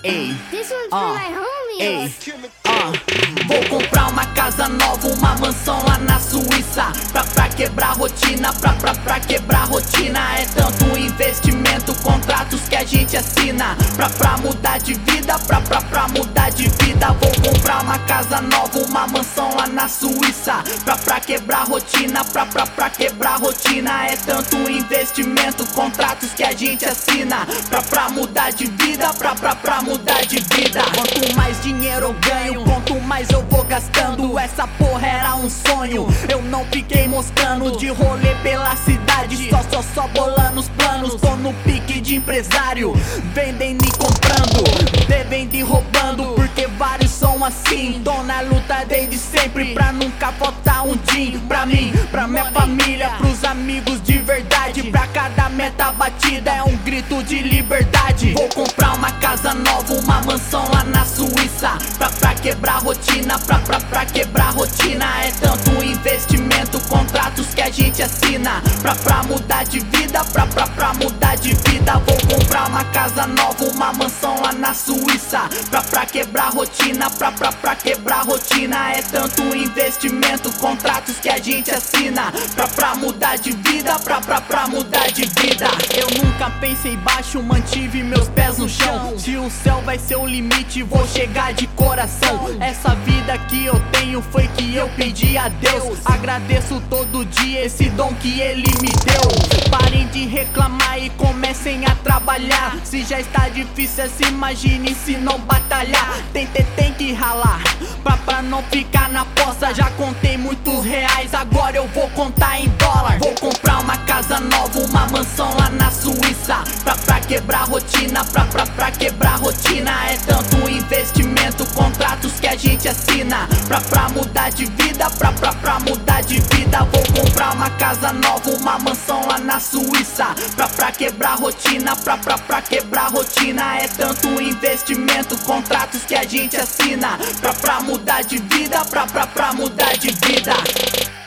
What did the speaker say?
Ei, This one's for my homies. ei, vou comprar uma casa nova, uma mansão lá na Suíça. Pra quebrar rotina, pra quebrar rotina. É tanto investimento, contratos que a gente assina. Pra mudar de vida, pra mudar de vida. Vou comprar uma casa nova, uma mansão lá na Suíça. Pra quebrar rotina, pra quebrar rotina. É tanto investimento, contratos que a gente assina. Pra mudar de vida, pra mudar de vida. Quanto mais dinheiro eu ganho, quanto mais eu vou gastando. Essa porra era um sonho, eu não fiquei moscando. De rolê pela cidade, só bolando os planos. Tô no pique de empresário, vendendo e comprando, devendo e roubando, porque vários são assim. Tô na luta desde sempre, pra nunca faltar um din. Pra mim, pra minha família, pros amigos de verdade. Pra cada meta batida é um grito de liberdade. Vou comprar uma casa nova, uma mansão lá na Suíça. Pra quebrar rotina, pra quebrar rotina. É tanto investimento, contratos que a gente assina. Pra mudar de vida, pra mudar de vida. Vou comprar uma casa nova, uma mansão lá na Suíça. Pra quebrar rotina, pra quebrar rotina. É tanto investimento, contratos que a gente assina. Pra mudar de vida, pra mudar de vida. Eu nunca pensei baixo, mantive meus pés no chão. Se o céu vai ser o limite, vou chegar de coração. Essa vida que eu tenho foi que eu pedi a Deus. Agradeço todo dia esse dom que Ele me deu. Parem de reclamar e comecem a trabalhar. Se já está difícil assim, imagine se não batalhar. Tem que ralar, pra não ficar na poça. Já contei muitos reais, agora eu vou contar em dólar. Vou comprar uma casa nova, uma mansão lá na Suíça. Pra quebrar rotina, pra quebrar rotina. É tanto investimento, contratos que a gente assina. Pra mudar de vida, pra mudar de vida. Vou comprar uma casa nova, uma mansão lá na Suíça. Pra quebrar rotina, pra quebrar rotina. É tanto investimento, contratos que a gente assina. Pra mudar de vida, pra mudar de vida.